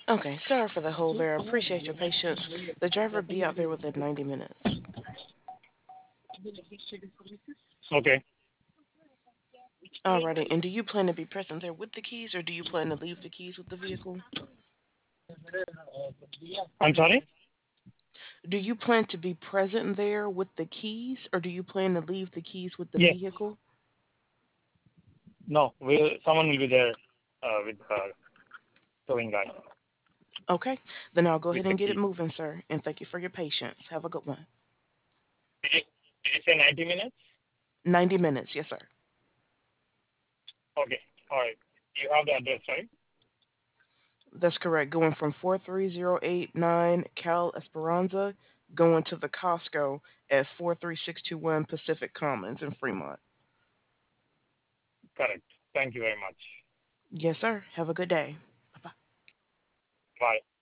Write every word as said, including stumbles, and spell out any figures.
Okay, sorry for the hold there. I appreciate your patience. The driver will be out there within ninety minutes. Okay. Alrighty, and do you plan to be present there with the keys or do you plan to leave the keys with the vehicle? I'm sorry? Do you plan to be present there with the keys or do you plan to leave the keys with the Yes. vehicle? No, will someone will be there uh, with the towing guy Okay, then I'll go with ahead the and get it key. moving, sir, and thank you for your patience. Have a good one. Did you, did you say ninety minutes? ninety minutes, yes, sir. Okay. All right. You have the address, right? That's correct. Going from four three zero eight nine Cal Esperanza, going to the Costco at four three six two one Pacific Commons in Fremont. Correct. Thank you very much. Yes, sir. Have a good day. Bye bye. Bye.